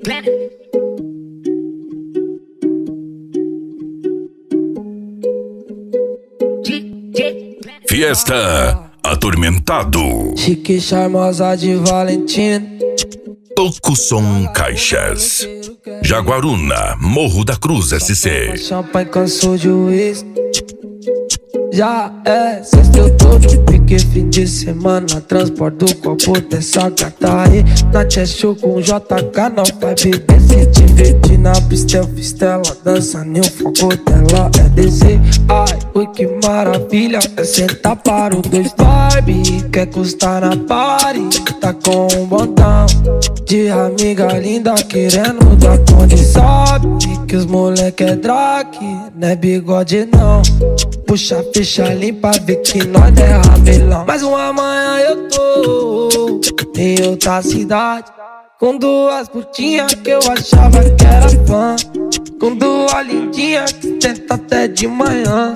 Fiesta Atormentado. Chique charmosa de Valentina. Tokusson Caixas. Jaguaruna, Morro da Cruz SC. Champanhe cansou de uísque. Já é sexta, eu tô de pique, fim de semana. Transporto o copo dessa gata aí. Na Cheshire com JK, não vai beber. Se divertir na pista, ela dança nem o foco dela é descer. Ai, ui, que maravilha, é sentar para o dois Barbie. Quer custar na party, tá com um botão de amiga linda querendo dar conta. Sabe que os moleque é drag, não é bigode não. Puxa a ficha limpa, vê que nós é ramelão. Mas uma manhã eu tô em outra cidade, com duas putinhas que eu achava que era fã, com duas lindinhas que tenta até de manhã.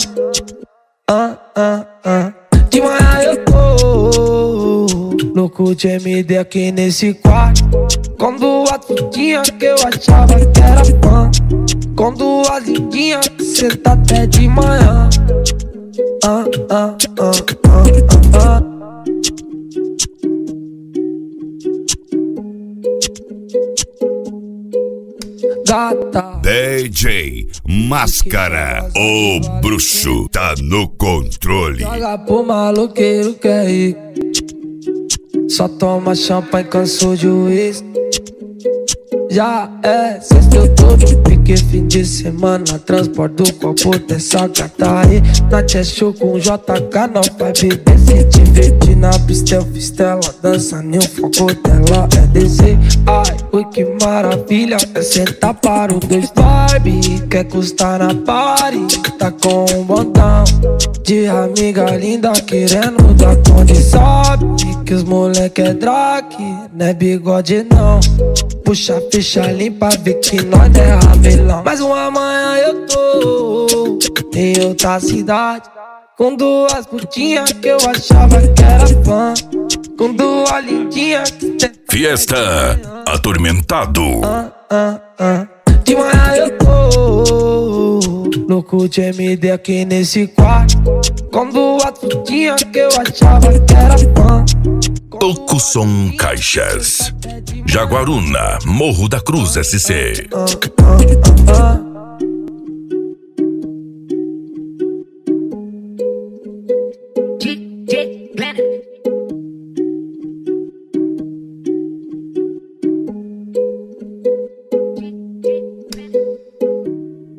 De manhã eu tô louco de MD aqui nesse quarto, com duas putinhas que eu achava que era fã, com duas lindinhas que senta até de manhã. Gata. DJ Máscara, o bruxo tá no controle. Joga pro maloqueiro que é rico, só toma champanhe, cansou de uísque. Já é sexta, eu tô de pique, fim de semana. Transporto o copo dessa gata aí. Na Cheshire com JK, não vai beber. Se divertir na pista, ela dança nem o foco dela é descer. Ai, ui, que maravilha, é sentar para o dois Barbie. Quer custar na party, tá com um botão de amiga linda querendo dar conta. Sabe que os moleque é drag, não é bigode não. Puxa a ficha limpa, vê que nós é ramelão. Mas uma manhã eu tô em outra cidade, com duas putinhas que eu achava que era fã, com duas lindinhas que Fiesta Atormentado. De manhã eu tô louco de MD aqui nesse quarto, com duas putinhas que eu achava que era fã. Tokusson Caixas. Jaguaruna, Morro da Cruz SC.